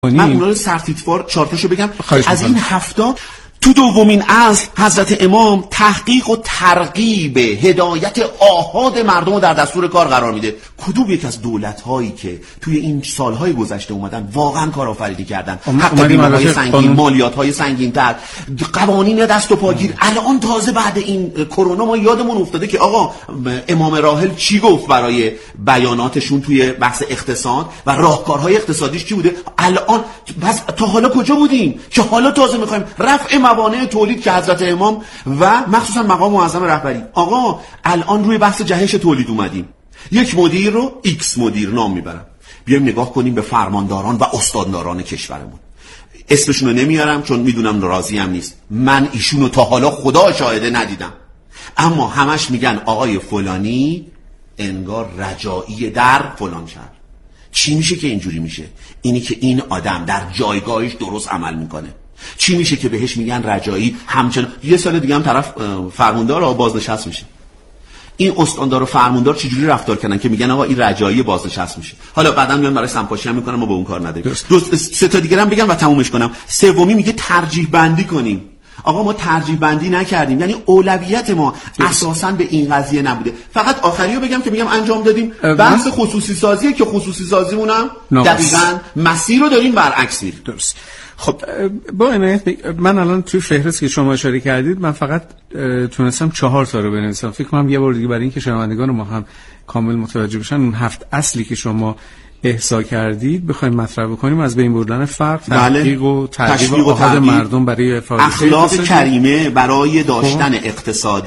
من اونا رو سرتیتوار چارتاشو بگم. از این 7 تو دومین اصل حضرت امام تحقیق و ترغیب هدایت آحاد مردم رو در دستور کار قرار میده. کدوم یک از دولت‌هایی که توی این سالهای گذشته اومدن واقعا کارآفرینی کردن، حق بیمه‌های سنگین، مالیات‌های سنگین‌تر، قوانین دست و پاگیر. الان تازه بعد این کرونا ما یادمون افتاده که آقا امام راحل چی گفت برای بیاناتشون توی بحث اقتصاد و راهکارهای اقتصادیش چی بوده. الان بس تا حالا کجا بودیم که حالا تازه می‌خوایم رفع موانع تولید که حضرت امام و مخصوصا مقام معظم رهبری. آقا الان روی بحث جهش تولید اومدیم، یک مدیر رو ایکس مدیر نام میبرم. بیایم نگاه کنیم به فرمانداران و استانداران کشورمون. اسمشون رو نمیارم چون میدونم راضی هم نیست. من ایشونو تا حالا خدا شاهده ندیدم، اما همش میگن آقای فلانی انگار رجایی در فلان شهر. چی میشه که اینجوری میشه؟ اینی که این آدم در جایگاهش درست عمل میکنه. چی میشه که بهش میگن رجایی؟ همچنان یه سال دیگه هم طرف فرماندار و بازنشست میشه. این استاندار و فرماندار چجوری رفتار کردن که میگن آقا این رجایی بازنشست میشه؟ حالا بعداً میان برای سمپاشی هم میکنن، ما با اون کار نداریم. سه تا دیگه هم بگم و تمومش کنم. سومی میگه ترجیح بندی کنیم. آقا ما ترجیح بندی نکردیم، یعنی اولویت ما اساساً به این قضیه نبوده. فقط آخریو بگم که میگم انجام دادیم بحث خصوصی سازیه که خصوصی سازیمون هم دقیقاً مسیر رو داریم برعکس میره. درست. خب با عنایت من الان توی فهرست که شما اشاره کردید من فقط تونستم 4 تا رو بنویسم. فکر کنم یه بار دیگه برای اینکه شنوندگان ما هم کامل متوجه بشن اون 7 اصلی که شما احصا کردید بخوایم مطرح بکنیم، از بین بردن فرق، تحقیق و ترغیب آحاد مردم برای اخلاق کریمه برای داشتن اقتصاد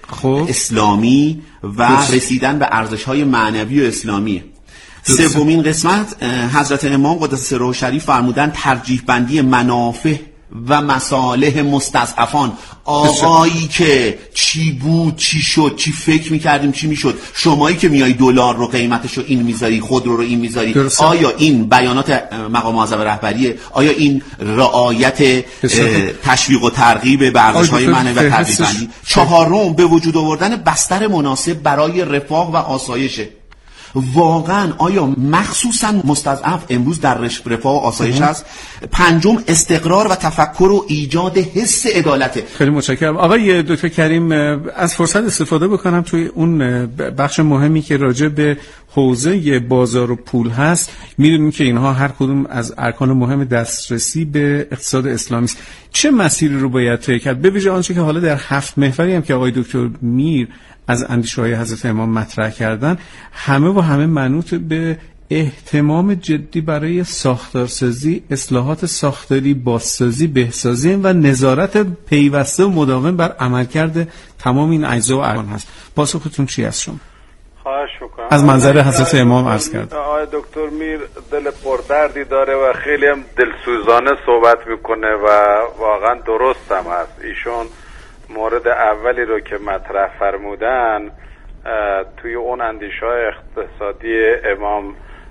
اسلامی و رسیدن به ارزش‌های معنوی و اسلامی. سومین قسمت حضرت امام قدس سره شریف فرمودن ترجیح بندی منافع و مصالح مستضعفان. آقایی که چی بود چی شد، چی فکر میکردیم چی میشد، شمایی که میای دلار رو قیمتش رو این میذاری، خودرو رو این میذاری، آیا این بیانات مقام معظم رهبریه؟ آیا این رعایت تشویق و ترغیب به ارزش‌های معنوی و ترغیب بندی؟ چهارم به وجود آوردن بستر مناسب برای رفاه و آسایشه. واقعا آیا مخصوصا مستضعف امروز در رفاه و آسایش هست؟ پنجم استقرار و تفکر و ایجاد حس عدالته. خیلی متشکرم آقای دکتر کریم. از فرصت استفاده بکنم توی اون بخش مهمی که راجع به حوزه بازار و پول هست. میدونیم که اینها هر کدوم از ارکان مهم دسترسی به اقتصاد اسلامی است. چه مسیری رو باید طی کرد؟ به ویژه آنچه که حالا در 7 محوری هم که آقای دکتر میر از اندیشه‌های حضرت امام مطرح کردن، همه منوط به اهتمام جدی برای ساختارسازی، اصلاحات ساختاری، بازسازی، بهسازی و نظارت پیوسته و مداوم بر عملکرد تمام این اجزا و ارکان هست. پاسختون چی است شما؟ خواهش می‌کنم. از منظر حضرت امام عرض کرد. آقای دکتر میر دل پردردی داره و خیلی هم دلسوزانه صحبت میکنه و واقعا درست هم هست. ایشون مورد اولی رو که مطرح فرمودن توی اون اندیشه‌های اقتصادی امام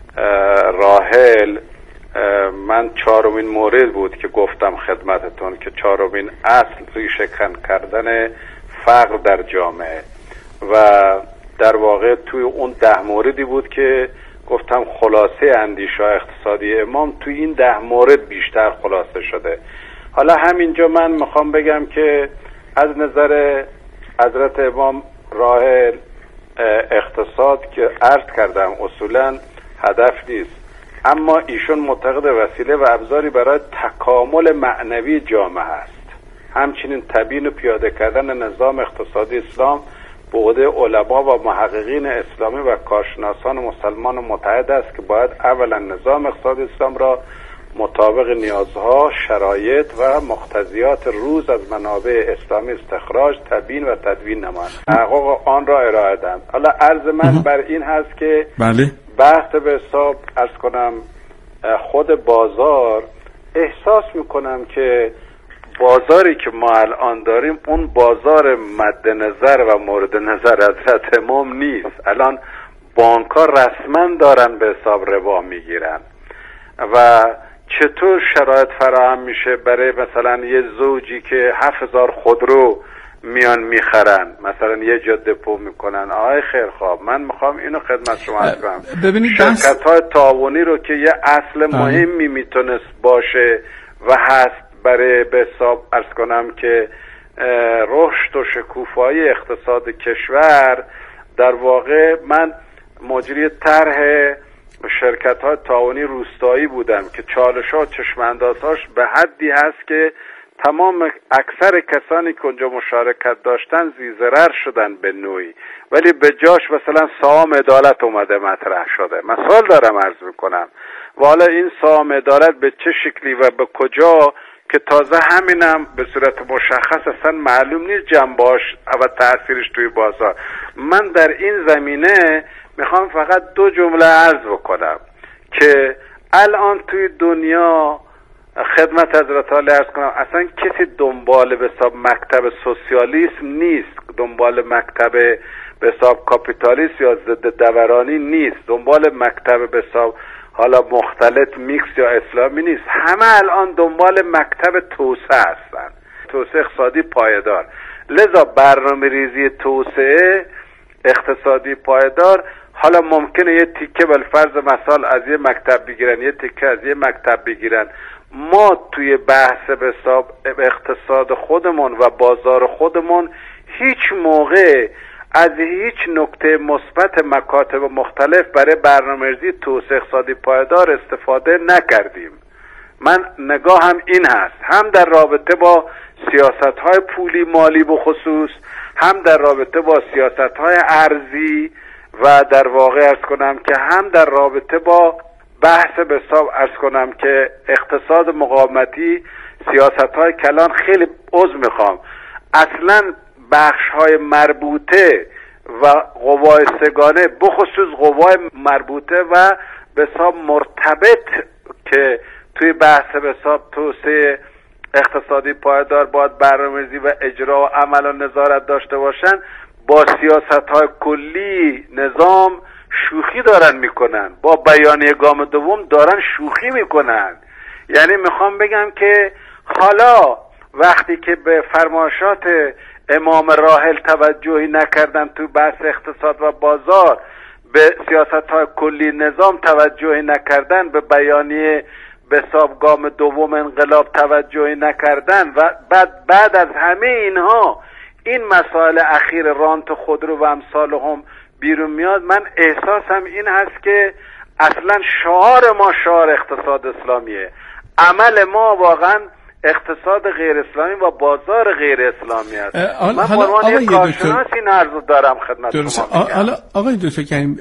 راحل، من 4مین مورد بود که گفتم خدمتتون که 4مین اصل ریشه‌کن کردن فقر در جامعه و در واقع توی اون 10 موردی بود که گفتم خلاصه اندیشه اقتصادی امام توی این 10 مورد بیشتر خلاصه شده. حالا همینجا من میخوام بگم که از نظر حضرت امام راحل اقتصاد که عرض کردم اصولا هدف نیست، اما ایشون معتقد وسیله و ابزاری برای تکامل معنوی جامعه است. همچنین تبیین و پیاده کردن نظام اقتصادی اسلام به عهده علما و محققین اسلامی و کارشناسان مسلمان متحد است که باید اولا نظام اقتصادی اسلام را مطابق نیازها، شرایط و مقتضیات روز از منابع اسلامی استخراج، تبیین و تدوین نمایند، تحقق آن را ارائه دهند. حالا عرض من بر این هست که بحث به حساب عرض کنم خود بازار، احساس میکنم که بازاری که ما الان داریم اون بازار مد نظر و مورد نظر حضرت امام نیست. الان بانک‌ها رسما دارن به حساب ربا میگیرن و چطور شرایط فراهم میشه برای مثلا یه زوجی که 7000 خودرو میان میخرن، مثلا یه جا دپو میکنن. آقای خیرخواه، من میخوام اینو خدمت شما عرض کنم، شرکت‌های تعاونی رو که یه اصل مهمی میتونست باشه و هست برای به حساب عرض کنم که رشد و شکوفایی اقتصاد کشور، در واقع من مجری طرح شرکت‌های تعاونی روستایی بودم که چالش‌ها و چشم‌اندازهاش به حدی هست که تمام اکثر کسانی که اونجا مشارکت داشتن زیرضرر شدن به نوعی، ولی به جاش مثلا سهام عدالت اومده مطرح شده. مثال دارم عرض میکنم و حالا این سهام عدالت به چه شکلی و به کجا که تازه همینم به صورت مشخص اصلا معلوم نیست جنبه‌اش و تأثیرش توی بازار. من در این زمینه میخوام فقط 2 جمله عرض بکنم که الان توی دنیا خدمت حضرت عالی عرض کنم اصلا کسی دنبال به حساب مکتب سوسیالیسم نیست، دنبال مکتب به حساب کاپیتالیسم یا ضد دورانی نیست، دنبال مکتب به حساب حالا مختلط میکس یا اسلامی نیست. همه الان دنبال مکتب توسعه هستن، توسعه اقتصادی پایدار. لذا برنامه ریزی توسعه اقتصادی پایدار، حالا ممکنه یه تیکه بالفرض مثال از یه مکتب بگیرن، یه تیکه از یه مکتب بگیرن. ما توی بحث به حساب اقتصاد خودمون و بازار خودمون هیچ موقع از هیچ نکته مثبت مکاتب مختلف برای برنامه‌ریزی توسعه اقتصادی پایدار استفاده نکردیم. من نگاهم این هست، هم در رابطه با سیاست‌های پولی مالی بخصوص، هم در رابطه با سیاست‌های ارزی و در واقع عرض کنم که هم در رابطه با بحث به حساب عرض کنم که اقتصاد مقاومتی، سیاست‌های کلان. خیلی عذر میخوام، اصلاً بخش‌های مربوطه و قوای سگانه، بخصوص قوای مربوطه و به حساب مرتبط که توی بحث به حساب توسعه اقتصادی پایدار باید برنامه‌ریزی و اجرا و عمل و نظارت داشته باشن، با سیاست‌های کلی نظام شوخی دارن میکنن، با بیانیه گام دوم دارن شوخی میکنن. یعنی میخوام بگم که حالا وقتی که به فرمایشات امام راحل توجهی نکردن تو بحث اقتصاد و بازار، به سیاست‌های کلی نظام توجهی نکردن، به بیانیه به حساب گام دوم انقلاب توجهی نکردن و بعد از همه اینها این مسائل اخیر رانت خودرو و امثالهم بیرون میاد، من احساسم این هست که اصلا شعار ما شعار اقتصاد اسلامیه، عمل ما واقعا اقتصاد غیر اسلامی و بازار غیر اسلامی است. من قربان یک کارشناس این عرض دارم خدمت شما. حالا آقای دکتر کریم،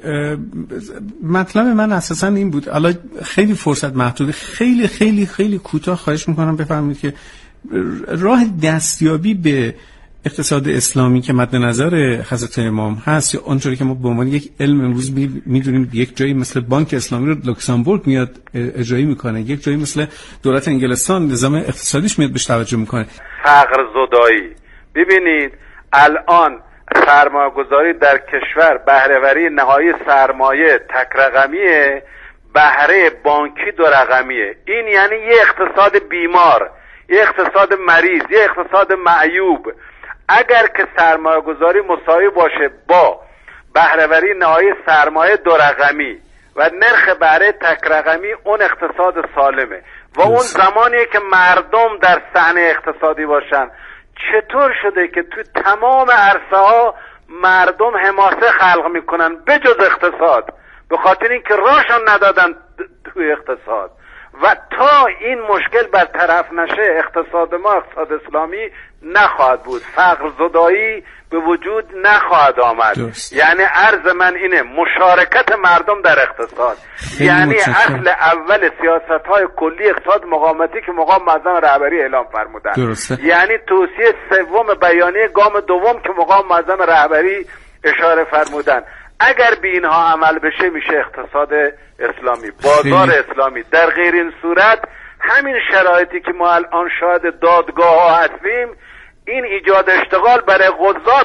مطلب من اساسا این بود، حالا خیلی فرصت محدوده، خیلی خیلی خیلی کوتاه خواهش میکنم بفرمایید که راه دستیابی به اقتصاد اسلامی که مد نظر حضرت امام هست، یا اونطوری که ما به عنوان یک علم امروز میدونیم یک جایی مثل بانک اسلامی رو لوکزامبورگ میاد اجرایی میکنه، یک جایی مثل دولت انگلستان نظام اقتصادیش میاد بهش توجه میکنه. فقر زدایی، ببینید الان سرمایه‌گذاری در کشور، بهره‌وری نهایی سرمایه تک رقمیه، بهره بانکی 2 رقمیه. این یعنی یه اقتصاد بیمار، یه اقتصاد مریض، یه اقتصاد معیوب. اگر که سرمایه گذاری مساوی باشه با بهره‌وری نهایی سرمایه 2 رقمی و نرخ بهره تک رقمی، اون اقتصاد سالمه و اون زمانیه که مردم در صحنه اقتصادی باشن. چطور شده که توی تمام عرصه ها مردم حماسه خلق میکنن بجز اقتصاد؟ به خاطر اینکه راهشون ندادن توی اقتصاد. و تا این مشکل برطرف نشه اقتصاد ما اقتصاد اسلامی نخواهد بود، فقر زدایی به وجود نخواهد آمد. یعنی عرض من اینه مشارکت مردم در اقتصاد، یعنی اصل اول سیاست های کلی اقتصاد مقاومتی که مقام معظم رهبری اعلام فرمودن، یعنی توصیه 3 بیانیه گام دوم که مقام معظم رهبری اشاره فرمودن. اگر به اینها عمل بشه میشه اقتصاد اسلامی، بازار اسلامی. در غیر این صورت همین شرایطی که ما الان شاهد دادگاه ها هستیم، این ایجاد اشتغال برای قضات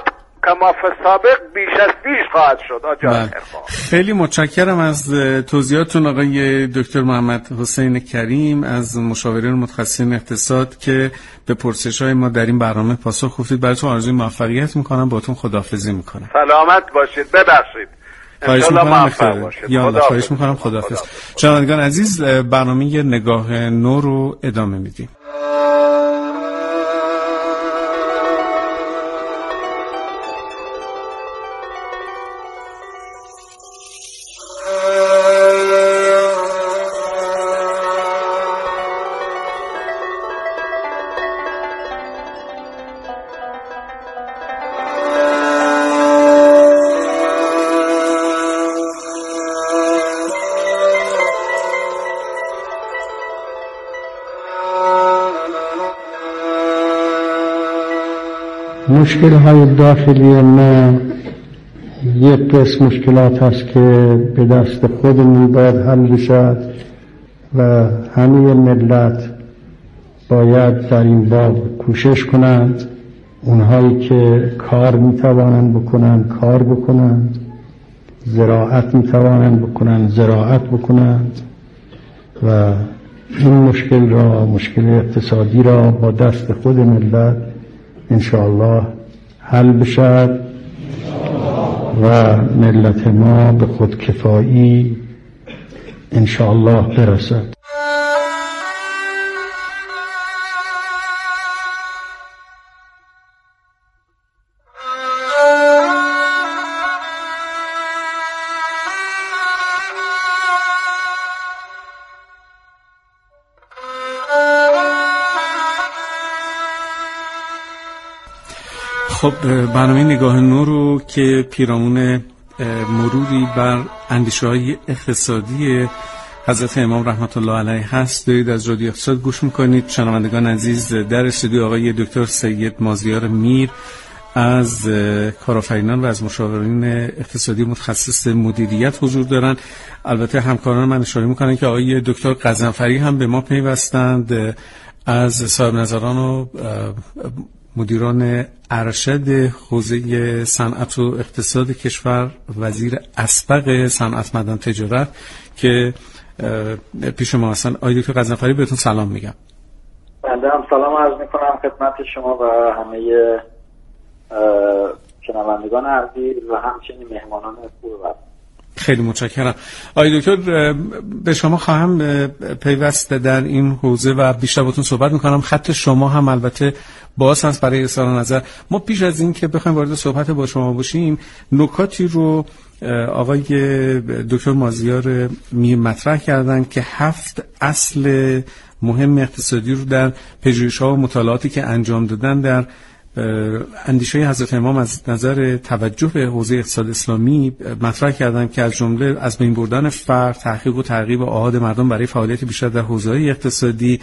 کما فی سابق بیش از پیش خواهد شد. خیلی متشکرم از توضیحاتتون آقای دکتر محمد حسین کریم از مشاورین متخصصین اقتصاد که به پرسش‌های ما در این برنامه پاسخ گفتید. براتون آرزوی موفقیت میکنم. باهاتون خداحافظی میکنم. سلامت باشید. ببخشید. خواهش میکنم. یا خواهش میکنم. خداحافظ. شنوندگان عزیز، برنامه نگاه نو رو ادامه میدیم. مشکل‌های داخلی ما یک قسم مشکلات هست که به دست خودمون باید حل بشد و همه ملت باید در این باب کوشش کنند. اونهایی که کار میتوانند بکنند کار بکنند، زراعت میتوانند بکنند زراعت بکنند و این مشکل اقتصادی را با دست خود ملت انشاءالله حل بشد و ملت ما به خودکفایی انشاءالله برسد. خب برنامه نگاه نو رو که پیرامون مروری بر اندیشه‌های اقتصادی حضرت امام رحمت الله علیه هست دارید از رادیو اقتصاد گوش میکنید. شنوندگان عزیز، در استودیو آقای دکتر سید مازیار میر از کارآفرینان و از مشاورین اقتصادی متخصص مدیریت حضور دارند. البته همکاران من اشاره میکنن که آقای دکتر قزنفری هم به ما پیوستند از صاحب نظران و مدیران ارشد حوزه صنعت و اقتصاد کشور، وزیر اسبق صنعت معدن تجارت که پیش ما هستن. آقای دکتر قزنفری بهتون سلام میگم. بنده هم سلام عرض میکنم خدمت شما و همه شنوندگان عزیز و همچنین مهمانان خوب. خیلی متشکرم. آقای دکتر، به شما خواهم پیوست در این حوزه و بیشتر باتون صحبت میکنم. خط شما هم البته باز هست برای اظهار نظر. ما پیش از این که بخوایم وارد صحبت با شما باشیم، نکاتی رو آقای دکتر مازیار میر مطرح کردن که 7 اصل مهم اقتصادی رو در پژوهش‌ها و مطالعاتی که انجام دادن در اندیشه حضرت امام از نظر توجه به حوزه اقتصاد اسلامی مطرح کردن که از جمله از بین بردن فقر، تحقیق و ترغیب آحاد مردم برای فعالیت بیشتر در حوزه‌های اقتصادی،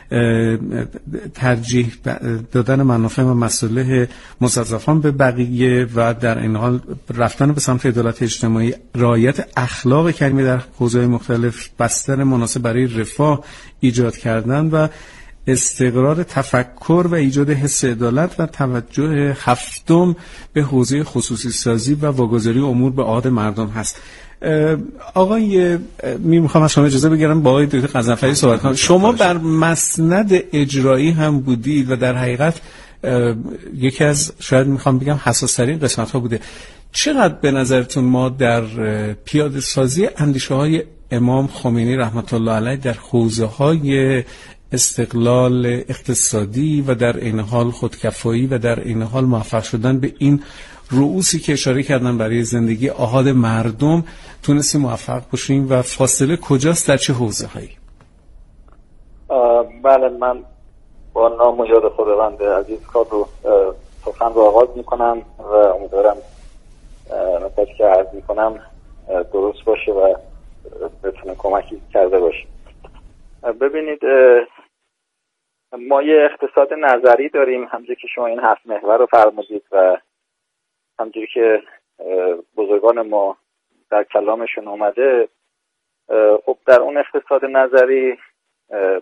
ترجیح دادن منافع و مصالح مستضعفان به بقیه و در این حال رفتن به سمت عدالت اجتماعی، رعایت اخلاق کریمه در حوزه‌های مختلف، بستر مناسب برای رفاه ایجاد کردن و استقرار تفکر و ایجاد حس عدالت و توجه هفتم به حوزه خصوصی سازی و واگذاری امور به عهده مردم هست. آقای میخوام از شما اجازه بگیرم با آقای دکتر قزنفری صحبت کنم. شما بر مسند اجرایی هم بودید و در حقیقت یکی از شاید میخوام بگم حساس‌ترین قسمت ها بوده. چقدر به نظرتون ما در پیاده سازی اندیشه های امام خمینی رحمت الله علیه در حوزه های استقلال اقتصادی و در این حال خودکفایی و در این حال موفق شدن به این رؤوسی که اشاره کردن برای زندگی آحاد مردم تونستیم موفق باشیم و فاصله کجاست، در چه حوزه هایی؟ بله، من با نام و یاد خداوند عزیز کار رو سخن رو آغاز میکنم و امیدوارم نکاتی که عرض میکنم درست باشه و بتونه کمکی کرده باشه. ببینید، ما یه اقتصاد نظری داریم، همونجوری که شما این 7 محور رو فرمودید و همونجوری که بزرگان ما در کلامشون اومده. خب در اون اقتصاد نظری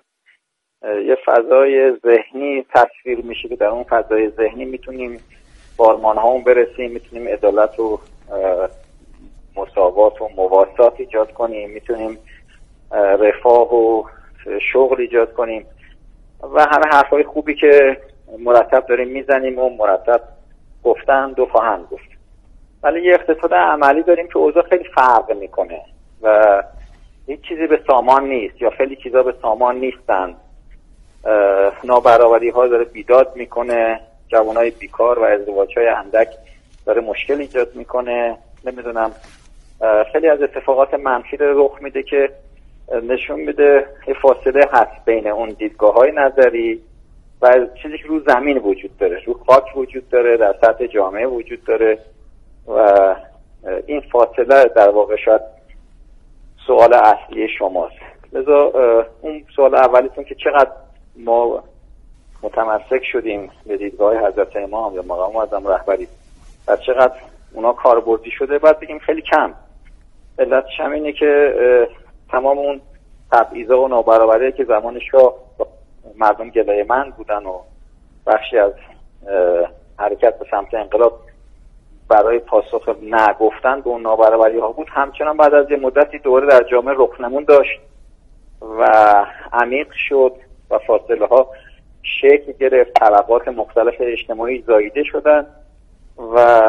یه فضای ذهنی تصویر میشه که در اون فضای ذهنی میتونیم بارمان هامون برسیم، میتونیم عدالت و مساوات و مواسات ایجاد کنیم، میتونیم رفاه و شغل ایجاد کنیم و همه حرفای خوبی که مرتب داریم میزنیم و مرتب گفتند و خواهند گفت. ولی یه اقتصاد عملی داریم که اوضاع خیلی فرق میکنه و هیچ چیزی به سامان نیست یا خیلی چیزا به سامان نیستن. نابرابری ها داره بیداد میکنه، جوانای بیکار و ازدواج‌های اندک داره مشکل ایجاد میکنه. نمیدونم خیلی از اتفاقات منفی رو رخ میده که نشون میده یه فاصله هست بین اون دیدگاه‌های نظری و چیزی که رو زمین وجود داره، رو خاک وجود داره، در سطح جامعه وجود داره و این فاصله در واقع شاید سوال اصلی شماست. لذا اون سوال اولیتون که چقدر ما متمسک شدیم به دیدگاه حضرت امام یا مقام معظم رهبری و چقدر اونا کاربردی شده، باید بگیم خیلی کم. علتش هم اینه که تمام اون تبعیضا و نابرابری که زمان شاه مردم گلایه من بودن و بخشی از حرکت به سمت انقلاب برای پاسخ نگفتن به اون نابرابری ها بود، همچنان بعد از یه مدتی دوره در جامعه رخنمون داشت و عمیق شد و فاصله ها شکل گرفت، طبقات مختلف اجتماعی زاییده شدن و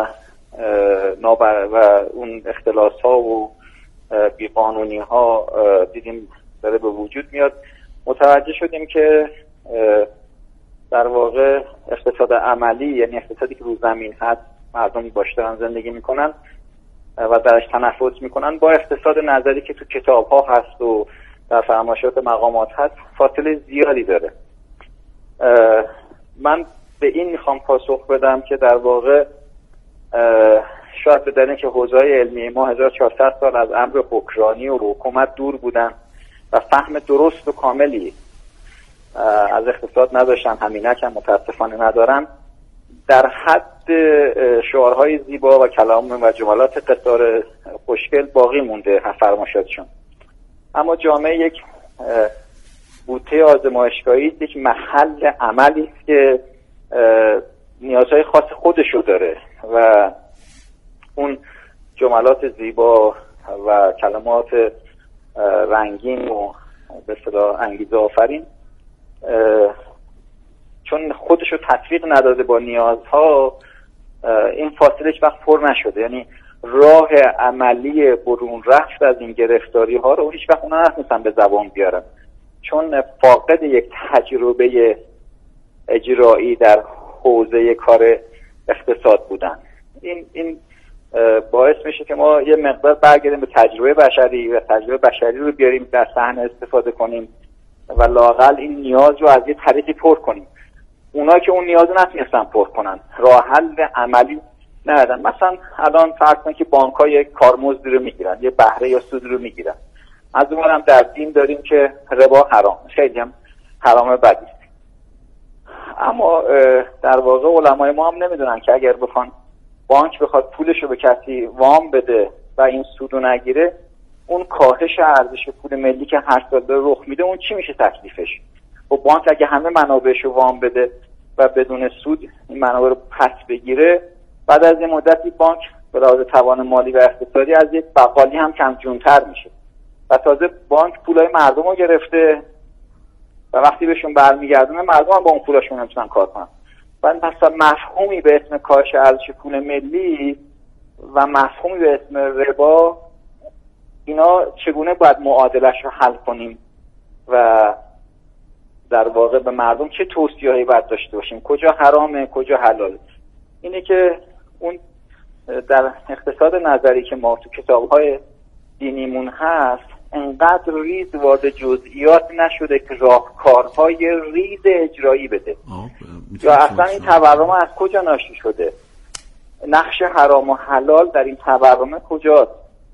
اون اختلاس ها و بیقانونی ها دیدیم داره به وجود میاد. متوجه شدیم که در واقع اقتصاد عملی، یعنی اقتصادی که رو زمین هست، مردم باش دارن زندگی میکنن و درش تنفس میکنن، با اقتصاد نظری که تو کتاب ها هست و در فرمایشات مقامات هست فاصله زیادی داره. من به این میخوام پاسخ بدم که در واقع شاید به دلیل که حوزه‌های علمی ما 1400 سال از امر حکمرانی و حکومت دور بودن و فهم درست و کاملی از اقتصاد نداشتن، همینک هم متاسفانه ندارن، در حد شعارهای زیبا و کلام و جملات قصار خوشگل باقی مونده فرمایشاتشون. اما جامعه یک بوته آزمایشگاهی، یک محل عملی است که نیازهای خاص خودشو داره و اون جملات زیبا و کلمات رنگین و به اصطلاح انگیزه آفرین چون خودشو تطبیق نداده با نیازها، این فاصله هیچ وقت پر نشده. یعنی راه عملی برون رفت از این گرفتاری ها رو هیچ وقت اونا نتونستن به زبان بیارن، چون فاقد یک تجربه اجرایی در حوزه کار اقتصاد بودن. این باعث میشه که ما یه مقدار برگردیم به تجربه بشری و تجربه بشری رو بیاریم در صحنه استفاده کنیم و لااقل این نیاز رو از یه طریقی پر کنیم. اونا که اون نیاز رو نتونستن پر کنن، راه حل عملی ندادن. مثلا الان فرض کنید که بانک‌ها کارمزدی رو میگیرن، یه بهره یا سود رو میگیرن. از اون هم در دین داریم که ربا حرام، خیلی هم حرام بدی است. اما در واقع علمای ما هم نمیدونن که اگر بخوان بانک بخواد پولش رو به کسی وام بده و این سودو نگیره، اون کاهش ارزش پول ملی که هر سال رخ میده، اون چی میشه تکلیفش؟ و بانک اگه همه منابعش رو وام بده و بدون سود این منابع رو پس بگیره، بعد از این مدتی بانک به لحاظ توان مالی و اقتصادی از یک بقالی هم کم‌جون‌تر میشه و تازه بانک پولای مردم رو گرفته و وقتی بهشون برمیگردونه مردم هم با اون پولاشون نمیتونن کار کنن. و مثلا مفهومی به اسم کاهش ارزش پول ملی و مفهومی به اسم ربا، اینا چگونه باید معادلش رو حل کنیم و در واقع به مردم چه توصیه‌ای باید داشته باشیم، کجا حرامه کجا حلاله. اینه که اون در اقتصاد نظری که ما تو کتاب‌های دینیمون هست انقدر ریز وارد جزئیات نشده که راهکارهای ریز اجرایی بده یا اصلا این تورم از کجا ناشی شده، نقش حرام و حلال در این تورم کجاست،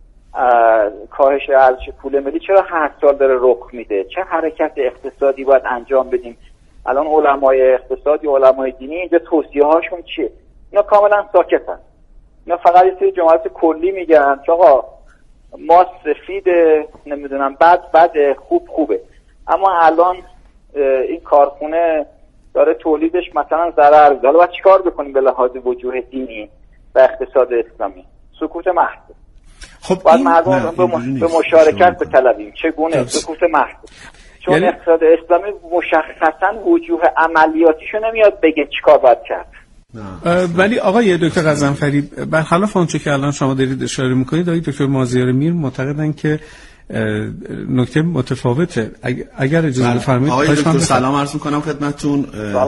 کاهش ارزش پول ملی چرا هر سال داره رخ میده، چه حرکت اقتصادی باید انجام بدیم. الان علمای اقتصادی و علمای دینی اینجا توصیه هاشون چیه؟ اینا کاملا ساکتن، اینا فقط یه سری جملات کلی میگن که آقا ما سفید نمیدونم بد خوبه. اما الان این کارخونه داره تولیدش مثلا ضرر. حالا باید چیکار بکنیم به لحاظ وجوه دینی و اقتصاد اسلامی؟ سکوت محض. خب باید مردم به مشارکت بطلبیم. چگونه؟ سکوت محض. چون یعنی اقتصاد اسلامی مشخصا وجوه عملیاتیشو نمیاد بگه چیکار باید کرد. ولی آقای دکتر غضنفری، برخلاف اونچه که الان شما دارید اشاره میکنید، آقای دکتر مازیار میر معتقدن که نکته متفاوته. اگر اجازه بفرمایید. آقای دکتر سلام عرض میکنم خدمتتون.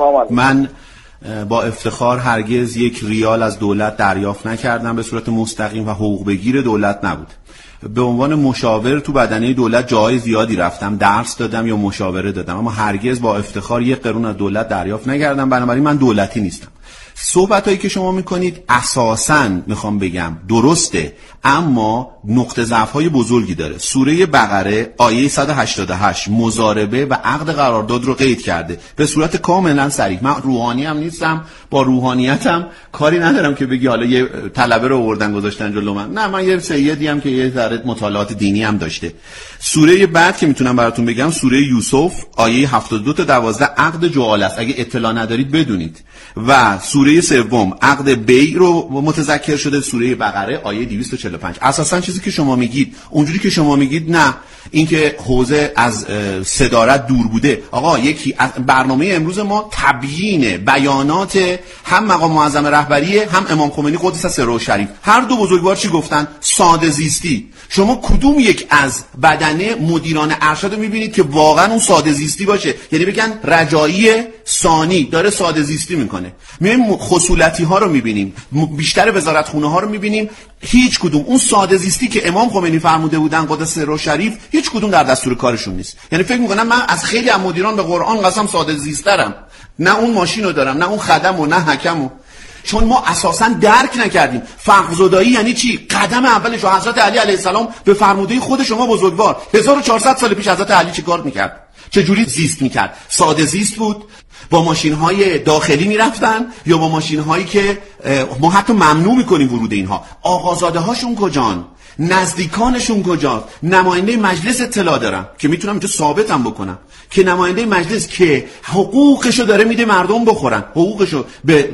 من با افتخار هرگز یک ریال از دولت دریافت نکردم به صورت مستقیم و حقوق بگیر دولت نبود. به عنوان مشاور تو بدنه دولت جای زیادی رفتم، درس دادم یا مشاوره دادم، اما هرگز با افتخار یک قرون از دولت دریافت نکردم. بنابراین من دولتی نیستم. صحبتایی که شما میکنید اساساً میخوام بگم درسته، اما نقطه ضعف‌های بزرگی داره. سوره بقره آیه 188 مضاربه و عقد قرارداد رو قید کرده به صورت کاملا صریح. من روحانی هم نیستم، با روحانیتم کاری ندارم که بگی حالا یه طلبه رو آوردن گذاشتن جلو من. نه، من یه سیدی هم که یه ذره مطالعات دینی هم داشته. سوره بعد که میتونم براتون بگم سوره یوسف آیه 72 تا 12 عقد جعاله است، اگه اطلاع ندارید بدونید. و سوره سوم عقد بیع رو متذکر شده، سوره بقره آیه 245. اساسا چیزی که شما میگید اونجوری که شما میگید نه، اینکه حوزه از صدارت دور بوده. آقا یکی برنامه امروز ما تبیین بیانات هم مقام معظم رهبریه هم امام خمینی قدس سره شریف. هر دو بزرگوار چی گفتن؟ ساده زیستی. شما کدوم یک از بدنه مدیران ارشد رو میبینید که واقعا اون ساده زیستی باشه؟ یعنی بگن رجایی ثانی داره ساده زیستی میکنه. میایم خصولتی ها رو میبینیم، بیشتر وزارت خونه ها رو میبینیم، هیچ کدوم اون ساده زیستی که امام خمینی فرموده بودن قدس سره شریف هیچ کدوم در دستور کارشون نیست. یعنی فکر میکنم من از خیلی از مدیران به قرآن قسم ساده زیسترم، نه اون ماشینو دارم، نه اون خدمو، نه حکمو. چون ما اساسا درک نکردیم فقه‌زدایی یعنی چی. قدم اولش رو حضرت علی علیه السلام به فرموده خود شما بزرگوار 1400 سال پیش حضرت علی چه کار میکرد؟ چه جوری زیست میکرد؟ ساده زیست بود. با ماشین‌های داخلی میرفتن یا با ماشین‌هایی که ما حتی ممنوع میکنیم ورود اینها. آقازاده‌هاشون کجان؟ نزدیکانشون کجا؟ نماینده مجلس اطلاع دارم که میتونم اینجا ثابتم بکنم که نماینده مجلس که حقوقشو داره میده مردم بخورن، حقوقشو به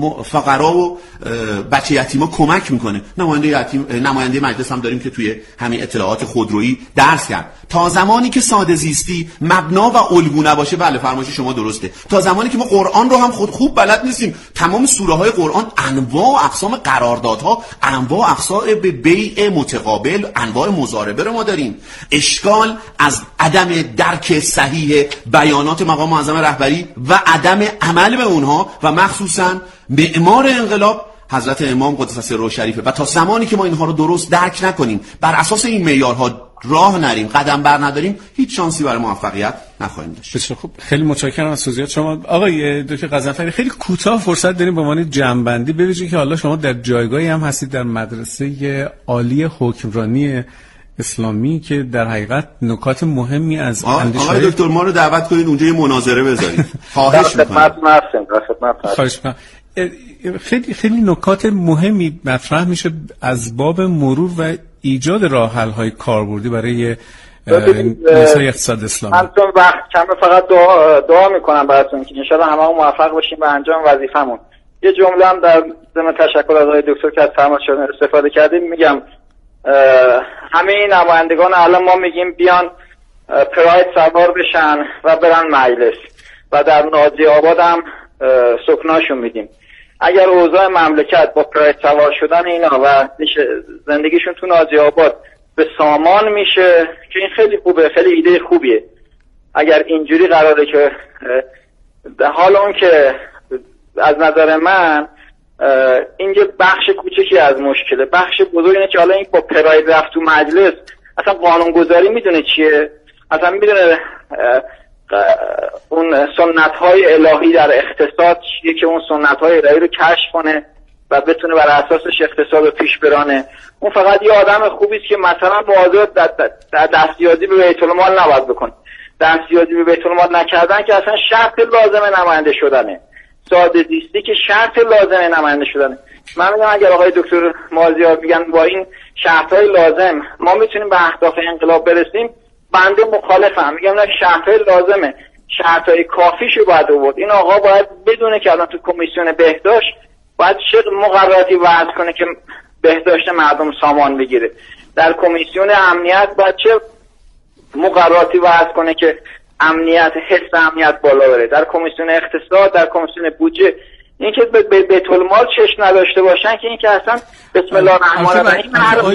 فقرا و بچه یتیما کمک میکنه. نماینده مجلس هم داریم که توی همین اطلاعات خودرویی درس کرد. تا زمانی که ساده زیستی مبنا و الگو نباشه، بله فرمایش شما درسته. تا زمانی که ما قرآن رو هم خوب بلد نیستیم، تمام سوره های قرآن انواع و اقسام قراردادها، انواع و اقسام به بیع متقابل، انواع مضاربه رو ما داریم. اشکال از عدم درک صحیح بیانات مقام معظم رهبری و عدم عمل به اونها و مخصوصا معمار انقلاب حضرت امام قدس سره شریفه. و تا زمانی که ما اینها رو درست درک نکنیم، بر اساس این معیارها راه نریم، قدم بر نداریم، هیچ شانسی برای موفقیت نخواهیم داشت. بسیار خوب، خیلی متشکرم از توضیحات شما. آقای دکتر غضنفری، خیلی کوتاه فرصت داریم به عنوان جمع‌بندی، ببینید که حالا شما در جایگاهی هم هستید در مدرسه عالی حکمرانی اسلامی که در حقیقت نکات مهمی از اندیشه. آقای دکتر ما رو دعوت کنید اونجا یه مناظره بذارید. خواهش می‌کنم. خیلی نکات مهمی مطرح میشه از باب مرور و ایجاد راه حل های کاربردی برای نسای اقتصاد اسلامی. من چون وقت کمه فقط دعا میکنم براتون که ان شاءالله هممون موفق باشیم به انجام وظیفمون. یه جمله هم در ضمن تشکر از آقای دکتر که از فرمایشاتون استفاده کردیم میگم، همه این نمایندگان الان ما میگیم بیان پراید سوار بشن و برن مجلس و در نازی آباد هم سکناشون میدیم. اگر اوضاع مملکت با پراید سوار شدن اینا و زندگیشون تو نازی آباد به سامان میشه که این خیلی خوبه، خیلی ایده خوبیه. اگر اینجوری قراره که حالا اون که از نظر من این یه بخش کوچکی از مشکله، بخش بزرگ اینه که حالا این با پراید رفت تو مجلس اصلا قانونگذاری میدونه چیه؟ اصلا میدونه اون سنت‌های الهی در اقتصاد چیه که اون سنت‌های الهی رو کشف کنه و بتونه بر اساسش اقتصاد رو پیش برانه. اون فقط یه آدم خوبی است که مثلا مواظب در دستیازی به بیت المال نباید بکنه. دستیازی به بیت المال نکردن که اصلا شرط لازم نماینده شدنه. ساده زیستی که شرط لازم نماینده شدنه. من میگم اگر آقای دکتر مازیار میگن با این شرط‌های لازم ما میتونیم به اهداف انقلاب برسیم، بنده مخالفم. میگم نه، شرط‌های لازمه. شرطهای کافیشو باید آورد. این آقا باید بدونه که الان تو کمیسیون بهداشت باید چه مقرراتی وضع کنه که بهداشت مردم سامان بگیره، در کمیسیون امنیت باید چه مقرراتی وضع کنه که امنیت، حس امنیت بالا بره، در کمیسیون اقتصاد، در کمیسیون بودجه. این که به بیت المال چشم نداشته باشن که این که اصلا بسم الله الرحمن الرحیم.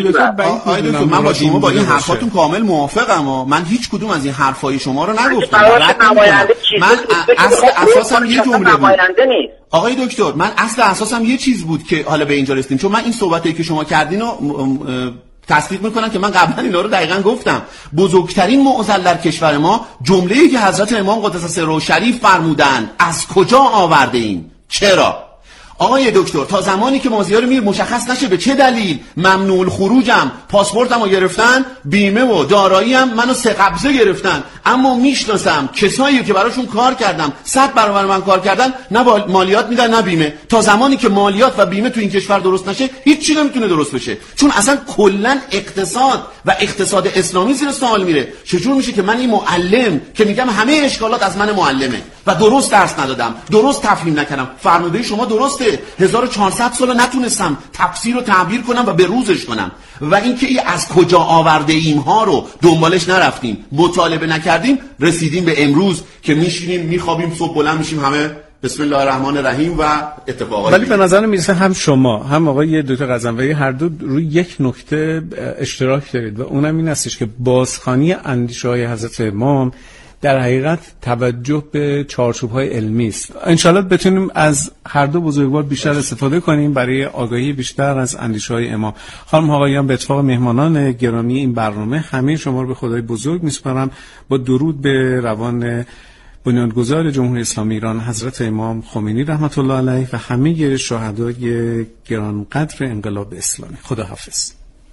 من با شما با این حرفاتون کامل موافقم. من هیچ کدوم از این حرفای شما رو نگفتم. من اصل اساسم یه جمله بود آقای دکتر، من اصل اساسم یه چیز بود که حالا به اینجا رسیدیم، چون من این صحبتایی که شما کردین رو تصدیق میکنم که من قبلا اینا رو دقیقاً گفتم. بزرگترین معضل در کشور ما جمله‌ای که حضرت امام قدس سره شریف فرمودن از کجا آورده ایم؟ چرا؟ آقای دکتر تا زمانی که مازیار میر مشخص نشه به چه دلیل ممنوع الخروجم، پاسپورتمو گرفتن، بیمه و داراییم منو 3 قبضه گرفتن، اما میشناسم کسایی که براشون کار کردم 100 برابر من کار کردن، نه مالیات میدن نه بیمه. تا زمانی که مالیات و بیمه تو این کشور درست نشه هیچ چیزی نمیتونه درست بشه، چون اصلا کلا اقتصاد و اقتصاد اسلامی زیر سوال میره. چجور میشه که من این معلم که میگم همه اشکالات از من معلمه و درست درس ندادم، درست تفهیم نکردم، فرموده شما درسته 1400 سال نتونستم تفسیر و تعبیر کنم و به روزش کنم، و اینکه از کجا آورده ایم ها رو دنبالش نرفتیم، مطالبه نکردیم، رسیدیم به امروز که میشینیم میخوابیم صبح بلند میشیم همه بسم الله الرحمن الرحیم و اتفاقات. ولی به نظر میرسه هم شما هم آقای دکتر قزنوی هر دو روی یک نکته اشتراک دارید و اونم این هستش که بازخوانی اندیشه‌های حضرت امام در حقیقت توجه به چارچوب‌های علمی است. انشالله بتونیم از هر دو بزرگوار بیشتر استفاده کنیم برای آگاهی بیشتر از اندیشه‌های امام. خانم آقایان، به اتفاق مهمانان گرامی این برنامه همه شما رو به خدای بزرگ میسپارم، با درود به روان بنیانگذار جمهوری اسلامی ایران حضرت امام خمینی رحمت الله علیه و همه شهدای گرانقدر انقلاب اسلامی. خدا حافظ.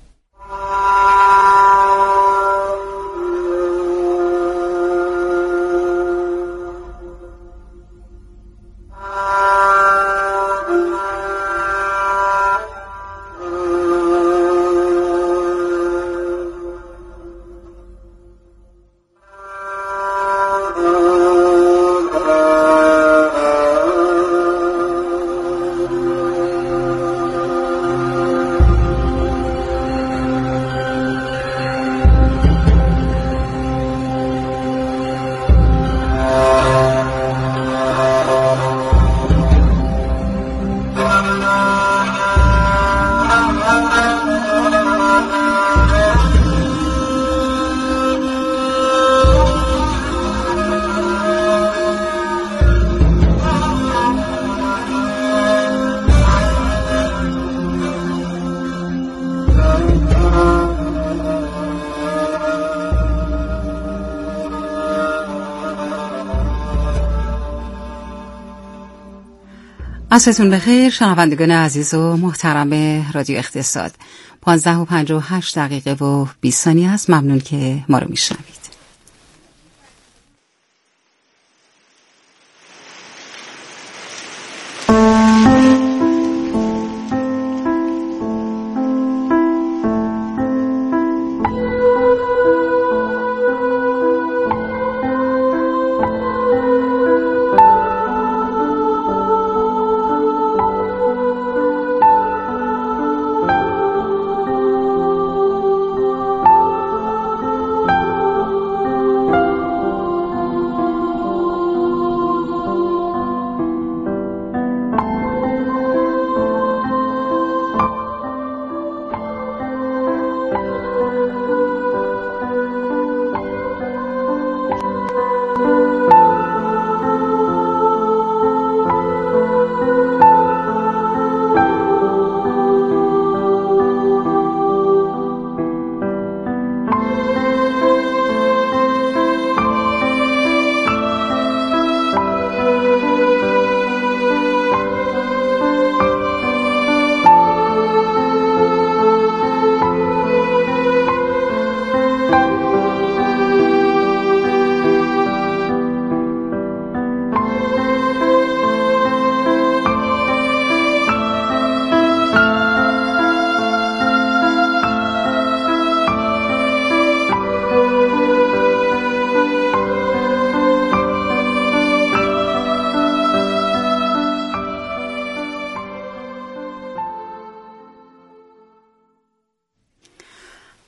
عصرتون بخیر شنوندگان عزیز و محترم رادیو اقتصاد. 15:58 و 20 ثانیه است. ممنون که ما رو میشنوید.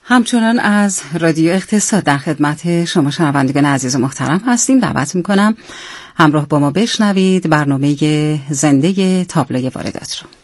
همچنان از رادیو اقتصاد در خدمت شما شنوندگان عزیز و محترم هستیم. دعوت میکنم همراه با ما بشنوید برنامه زنده تابلوی واردات رو.